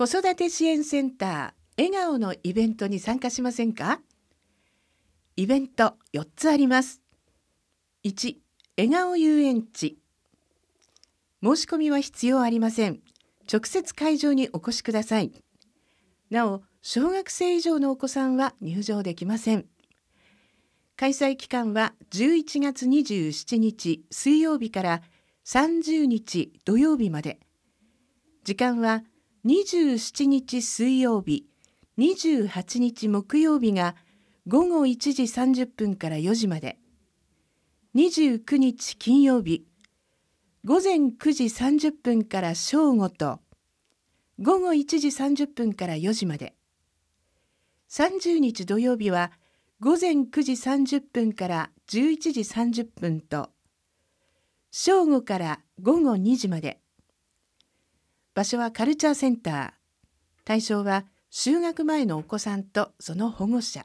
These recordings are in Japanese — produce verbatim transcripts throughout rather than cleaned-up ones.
子育て支援センター笑顔のイベントに参加しませんか？イベントよっつあります。いち、笑顔遊園地。申し込みは必要ありません。直接会場にお越しください。なお、小学生以上のお子さんは入場できません。開催期間はじゅういちがつにじゅうしちにち水曜日からさんじゅうにち土曜日まで。時間はにじゅうしちにち水曜日、にじゅうはちにち木曜日がごごいちじさんじゅっぷんからよじまで、にじゅうくにち金曜日、ごぜんくじさんじゅっぷんから正午と、ごごいちじさんじゅっぷんからよじまで、さんじゅうにち土曜日はごぜんくじさんじゅっぷんからじゅういちじさんじゅっぷんと、正午からごごにじまで。場所はカルチャーセンター。対象は就学前のお子さんとその保護者。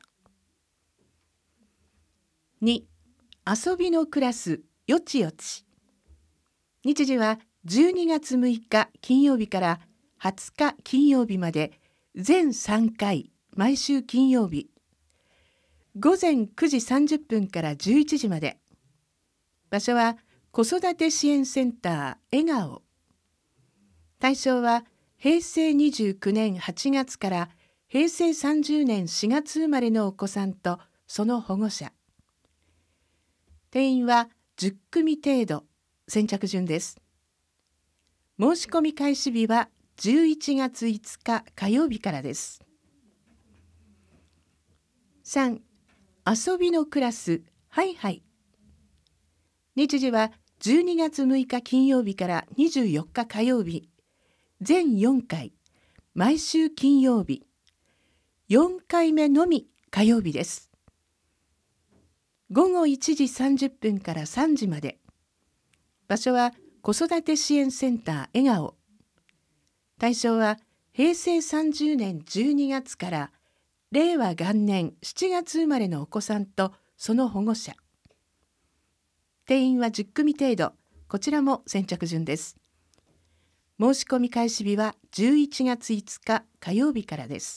に、遊びのクラスよちよち。日時はじゅうにがつむいか金曜日からはつか金曜日まで全さんかい、毎週金曜日。ごぜんくじさんじゅっぷんからじゅういちじまで。場所は子育て支援センター笑顔。対象はへいせいにじゅうきゅうねんはちがつからへいせいさんじゅうねんしがつ生まれのお子さんとその保護者。定員はじゅっくみ程度、先着順です。申し込み開始日はじゅういちがついつか火曜日からです。さん、遊びのクラスハイハイ。日時はじゅうにがつむいか金曜日からにじゅうよっか火曜日、全よんかい、毎週金曜日。よんかいめのみ火曜日です。ごごいちじさんじゅっぷんからさんじまで。場所は子育て支援センター笑顔。対象はへいせいさんじゅうねんじゅうにがつかられいわがんねんしちがつ生まれのお子さんとその保護者。定員はじゅっくみ程度、こちらも先着順です。申し込み開始日はじゅういちがついつか火曜日からです。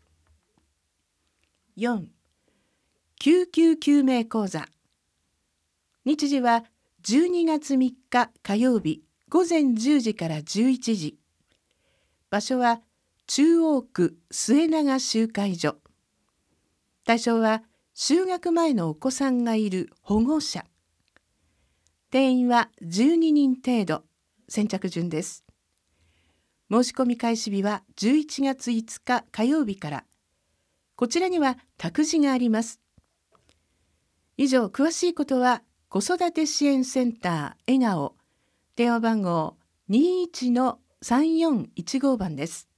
よん、救急救命講座。日時はじゅうにがつみっか火曜日ごぜんじゅうじからじゅういちじ。場所は中央区末永集会所。対象は就学前のお子さんがいる保護者。定員はじゅうににん程度、先着順です。申し込み開始日はじゅういちがついつか火曜日から。こちらには託児があります。以上、詳しいことは子育て支援センター笑顔、電話番号 にじゅういちのさんよんいちご 番です。